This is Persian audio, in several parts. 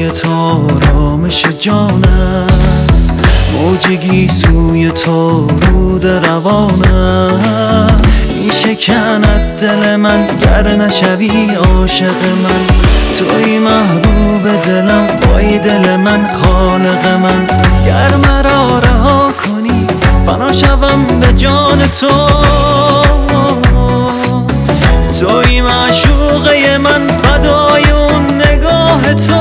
روی تو آرامش جان است، موج گیسوی تو رود روانم. می شکند دل من گر نشوی عاشق من، توی محبوب دلم وای دل من خالق من. گر مرا رها کنی فنا شوم به جان تو، توی معشوقه من فدای اون نگاه تو.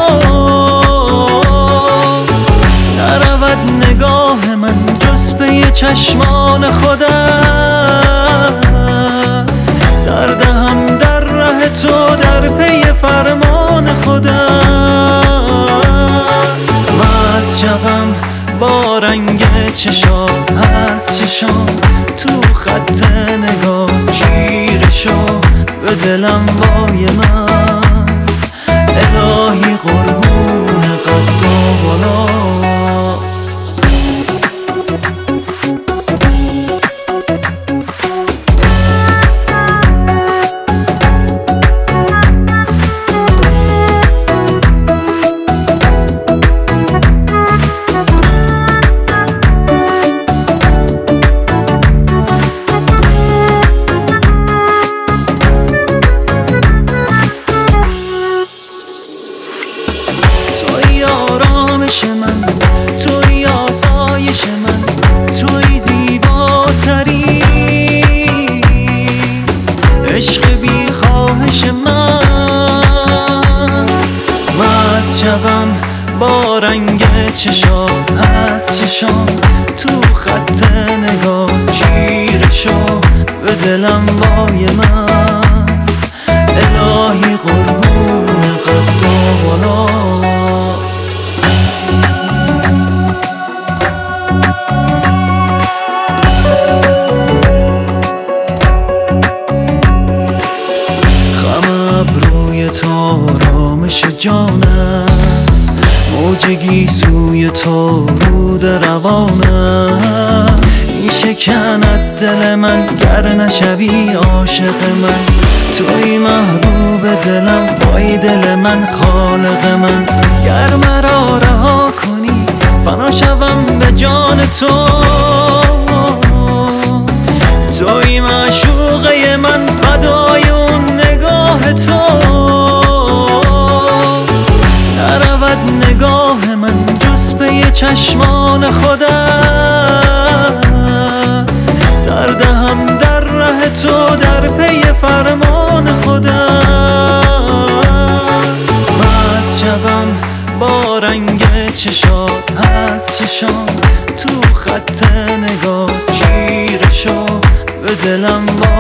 نرود نگاه من جز پی چشمان خودم، سر دهم در ره تو در پی فرمان خودم. مست شوم با رنگ چشات از چشام، تو خط نگاه چیره شو به دلم وای من. الهی قربون قد و بالات، آرامش من، توی آسایش من، توی زیباتری عشق بی خواهش من. مست شوم با رنگ چشات از چشام، تو خط نگاه چیره شو به دلم وای من. الهی قربون قد و بالات، روی تو آرامش جان است، موج گیسوی تو رود روانم. می شکند دل من گر نشوی عاشق من، توی محبوب دلم وای دل من خالق من. گر مرا رها کنی فنا شوم به جان تو، توی معشوقه من فدای اون نگاه تو. نرود نگاه من جز پی چشمان خودم، سر دهم در ره تو در پی فرمان خودم. مست شوم با رنگ چشات از چشام، تو خط نگاه چیره شو به دلم